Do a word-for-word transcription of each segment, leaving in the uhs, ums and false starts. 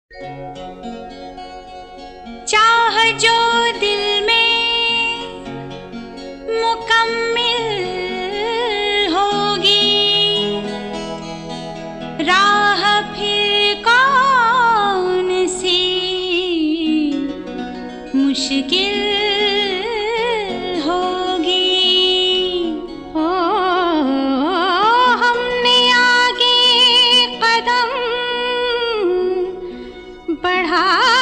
चाह जो दिल में मुकम्मिल होगी, राह फिर कौन सी मुश्किल होगी। ओ हमने आगे कदम बढ़ा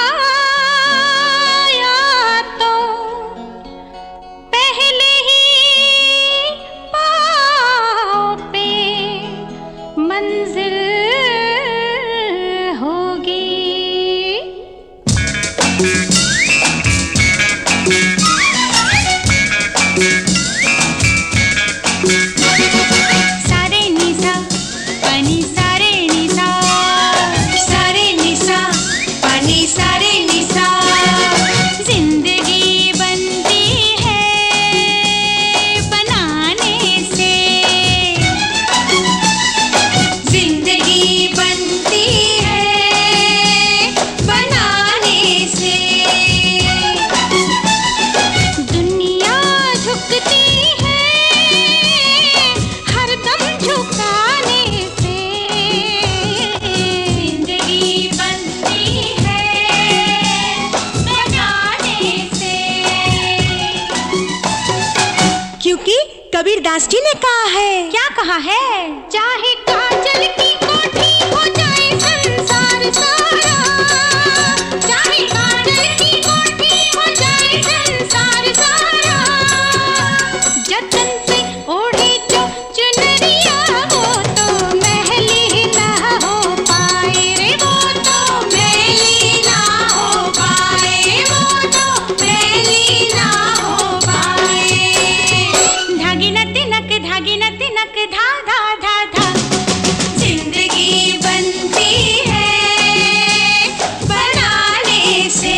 कबीरदास जी ने कहा है। क्या कहा है? चाहे काजल की कोठी हो जाए संसार सारा, चाहे काजल की कोठी हो जाए संसार सारा, जतन से ओढ़े जो चुनरिया वो तो महली ना हो पाए रे, वो तो महली ना हो पाए, वो तो महली ना हो पाए। धागी न तिनक धागी न तिनक धा धा धा धा, जिंदगी बनती है बनाने से।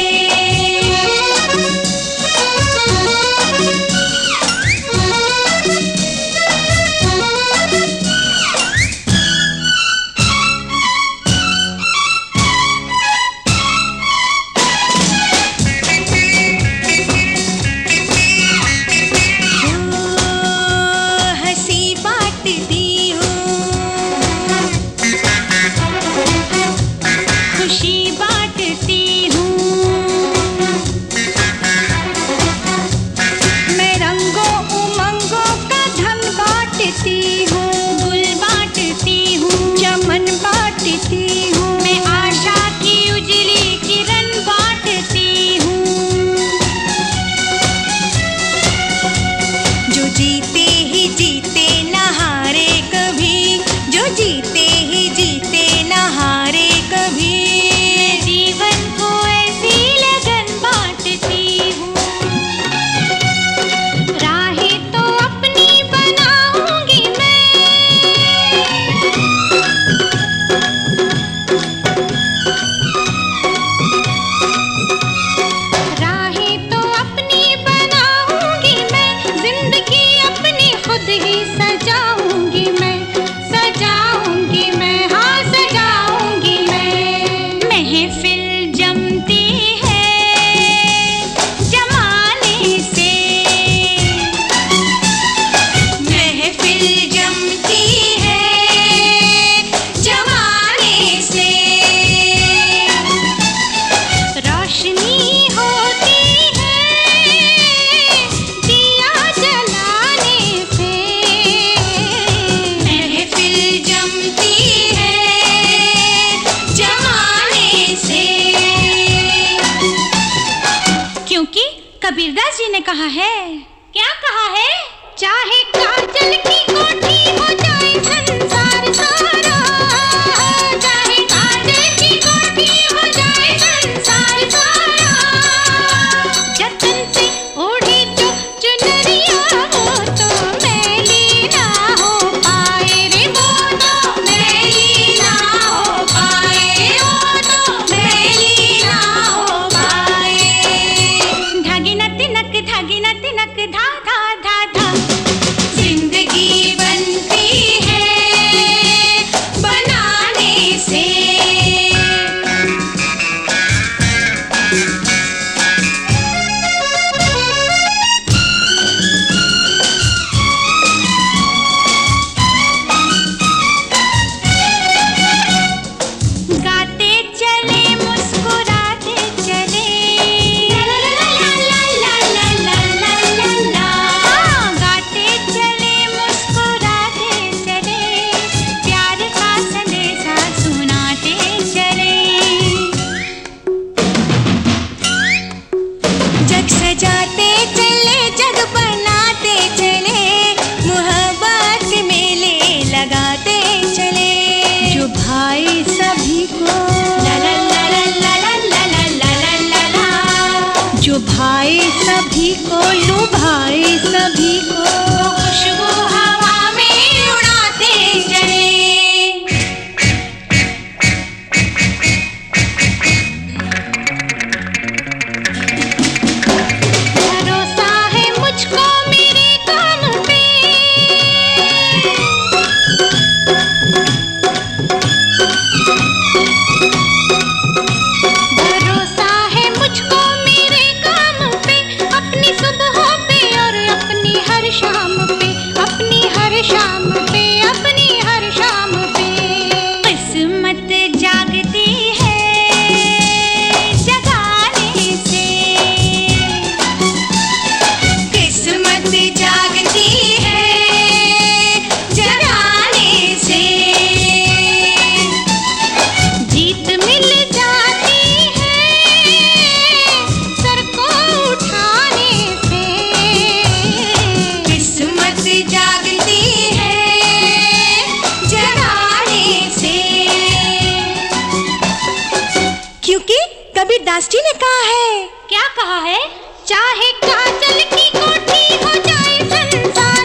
कबीरदास जी ने कहा है। क्या कहा है? चाहे काजल की कोठी हो जाए संसार सारा, चाहे काजल की कोठी हो जाए संसार सारा, जतन से ओढ़े जो चुनरिया वो तो मैली ना हो पाए रे, वो तो मैली ना हो पाए, वो तो मैली ना हो पाए। धागी न तिनक धागी न तिनक धा धा धा धा, जिंदगी बनती है सभी को लुभाए सभी को, खुशबू हवा में उड़ाते चले। भरोसा है मुझको मेरे काम पे, भरोसा है मुझको मेरे काम पे, अपनी सुबह पे और अपनी हर शाम पे, अपनी हर शाम पे, अपनी हर शाम पे। किस्मत जागती है जगाने से, किस्मत जागती है जगाने से, जीत मिल जाती है सर को उठाने से। किस्मत जागती है जगाने से। क्योंकि कबीर दास जी ने कहा है। क्या कहा है? चाहे काजल की कोठी हो जाए संसार